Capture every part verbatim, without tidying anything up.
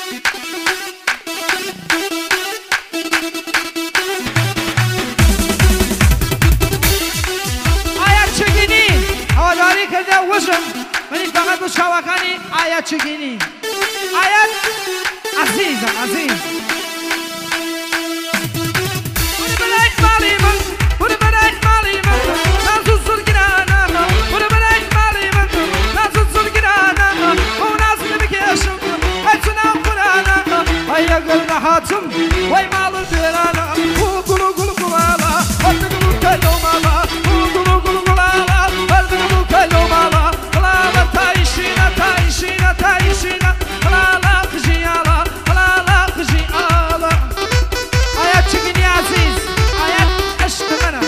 منی فقط با شواکنی آیت چگینی آیت عزیزم عزیز بودی برای مالی من بودی برای مالی من نازو سرگرانم بودی برای مالی من نازو سرگرانم اون از نمیکشم اتنام قرانم ایا گل نهاتم وای مالو دیرانم او گلو گلو گلالا وقتی گلو کلو مالا او گلو گلو گلالا وقتی گلو کلو مالا تايشينا تايشينا تايشينا لا لا خجيالا لا لا خجيالا آيات شكين يا عزيز آيات عشق منا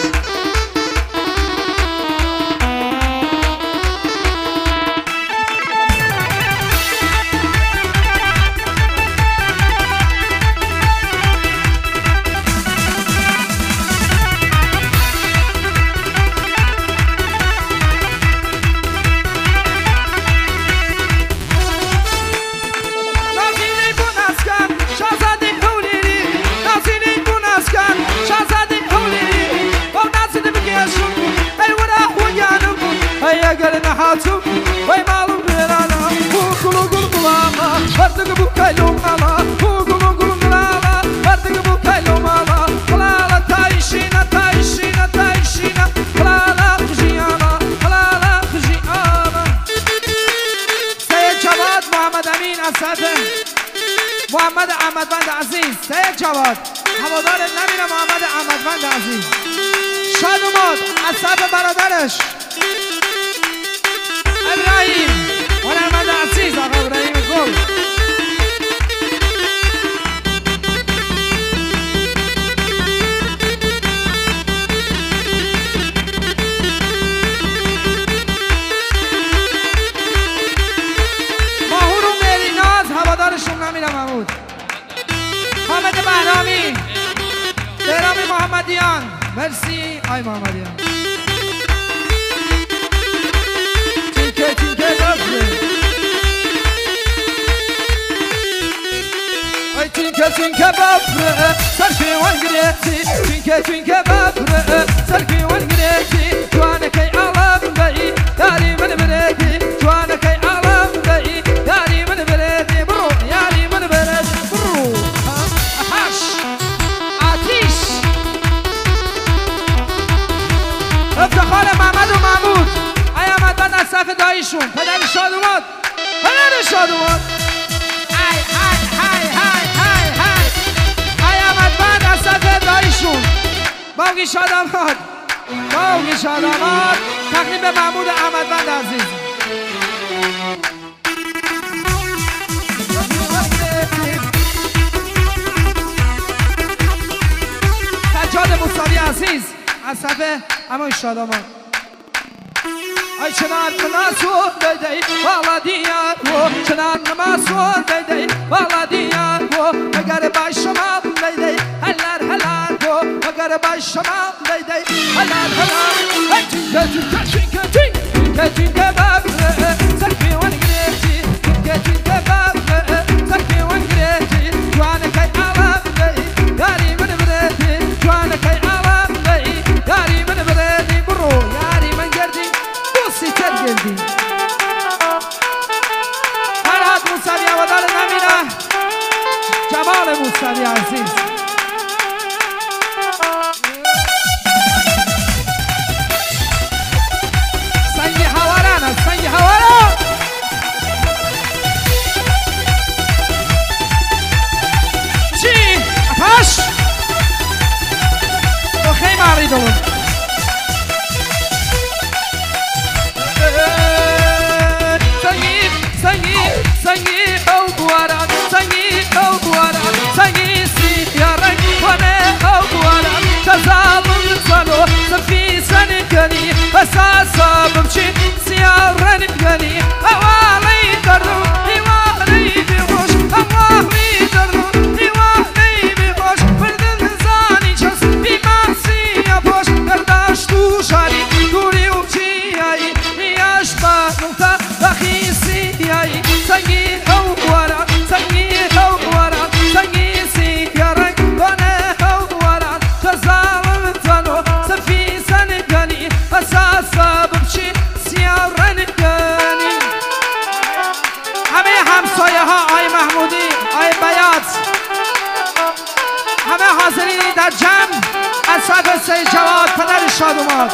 حاتم وای معلوم بیرانا گلو گلو گلالا وردگ بو کلو مالا گلو گلو گلالا وردگ بو کلو مالا گلالا تایشینا تایشینا تایشینا گلالا خجیانا گلالا خجیانا سید جواد محمد امین اسد محمد احمدوند عزیز سید جواد هوادار نمیره محمد احمدوند عزیز شادماد اسد برادرش ابراهیم هنرمند عزیز آقا ابراهیم گل ماهور و مهریناز هوادارشون نمیره محمود حامد بهرامی بهرامی محمدیان مرسی آی محمدیان تینکه تینکه بافره سرکی وانگریتی تینکه تینکه بافره سرکی وانگریتی جوانه کی علم بی داری من بردی جوانه کی علم بی داری من بردی برو یاری من بردی برو هاش آتیش افتخار محمد و محمود ایامد بند از صف داییشون پدر شادوماد پدر شادوماد ای های های های دایشون باقی شاداماد باقی شاداماد تقدیم به محمود احمدوند عزیز سجاد موسوی عزیز از صفحه اما شاداماد ای چنان نماسون دیدی والا دیار و چنان نماسون دیدی والا دیار و مگر بای شما دیدی هلر هلر و مگر بای شما دیدی هلر هلر تینکه تینکه تینکه تینکه تینکه بابره سرکی وانگریتی تینکه تینکه بابره سرکی وانگریتی جوانه کی علم دی یاری من بردی جوانه کی علم دی یاری من بردی برو یاری من گردی سیتر گردی فرهاد موسوی هوادار نمیره جمال موسوی عزیز سنگی هواران است سنگی هواران چی؟ اتش تو خیلی معری دلون سنگی او بواران سنگی او بواران سنگی سیارن کنه او بواران تزامن سلو سفی سنگنی اساسا بمشي سیارن گنی اوالی درو ایوالی بیخوش اوالی درو ایوالی بیخوش بردن زانی چس بیماسی پوش جمع از صف سید جواد پدر شادوماد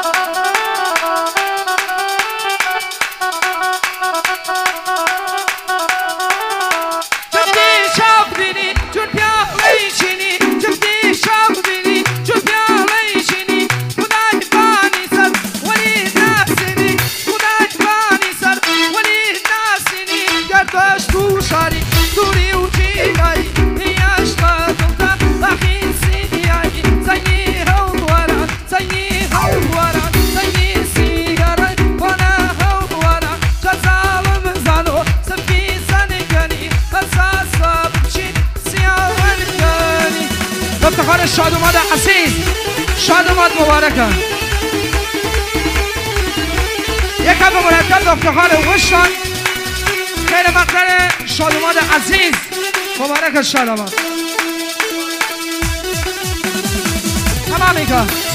افتخار شادوماد عزیز شادوماد مبارکه یک کف مرتب افتخار وشتان خیر مقدر شادوماد عزیز مبارک شادوماد تمامی که